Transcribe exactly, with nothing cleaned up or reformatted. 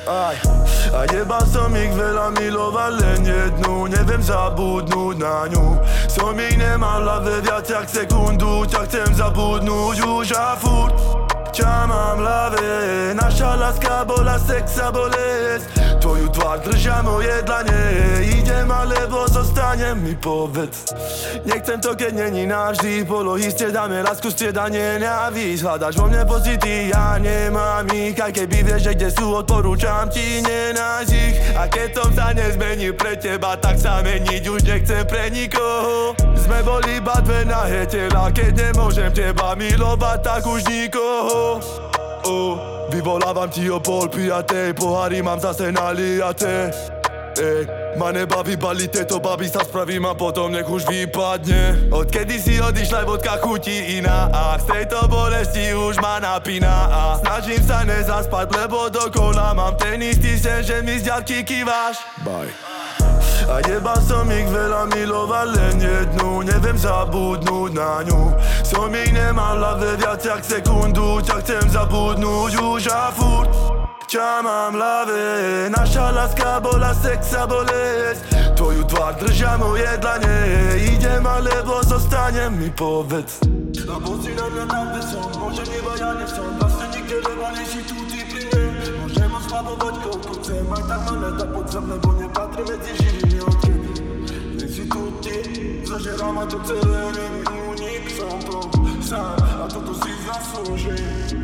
Aj, a jebal som ich veľa, miloval len jednu. Neviem zabudnúť na ňu. Som ich nemal v hlave viac jak sekundu. Ťa chcem zabudnúť už a furt ťa mám v hlave. Naša láska bola sex a bolesť. Tvoju tvár držia moje dlane. Idem alebo zostanem, mi povedz. Nechcem to, keď není navždy. Polohy striedame, lásku striedanie nenávisť. Hľadaš vo mne pocity, ja nemám ich. Aj keby vieš, že kde sú, odporúčam ti nenájsť ich. A keď som sa nezmenil pre teba, tak sa meniť už nechcem pre nikoho. Sme boli iba dve nahé tela, keď nemôžem teba milovať, tak už nikoho. Oh, vyvolávam ti o pol pijatej, pohári mám zase naliaté. Ej, ma nebaví baliť tieto baby, sa spravím a potom nech už vypadne. Odkedy si odišla, vodka chutí iná a z tejto bolesti už ma napína. A snažím sa nezaspať, lebo dokola mám ten istý sen, že mi z ďalky kýváš. Bye. A jebal som ich veľa, miloval len jednu. Neviem zabudnúť na ňu. Som ich nemal v hlave viac jak sekundu. Ťa chcem zabudnúť už a furt ťa mám v hlave. Naša láska bola sex a bolesť. Tvoju tvár držia moje dlane. Idem alebo zostanem, mi povedz. A poď si na mňa tam, kde som. Môžem iba ja nesom. Vlastne nikde, lebo nie si tu, ty pri mne. Môžem oslabovať koľko chcem. Aj tak ma nedá pod zem, lebo nepatrí medzi živými odkedy. Nie si tu ty, zažerá ma to celé, nevím únik. Som to sám a toto si zaslúžim.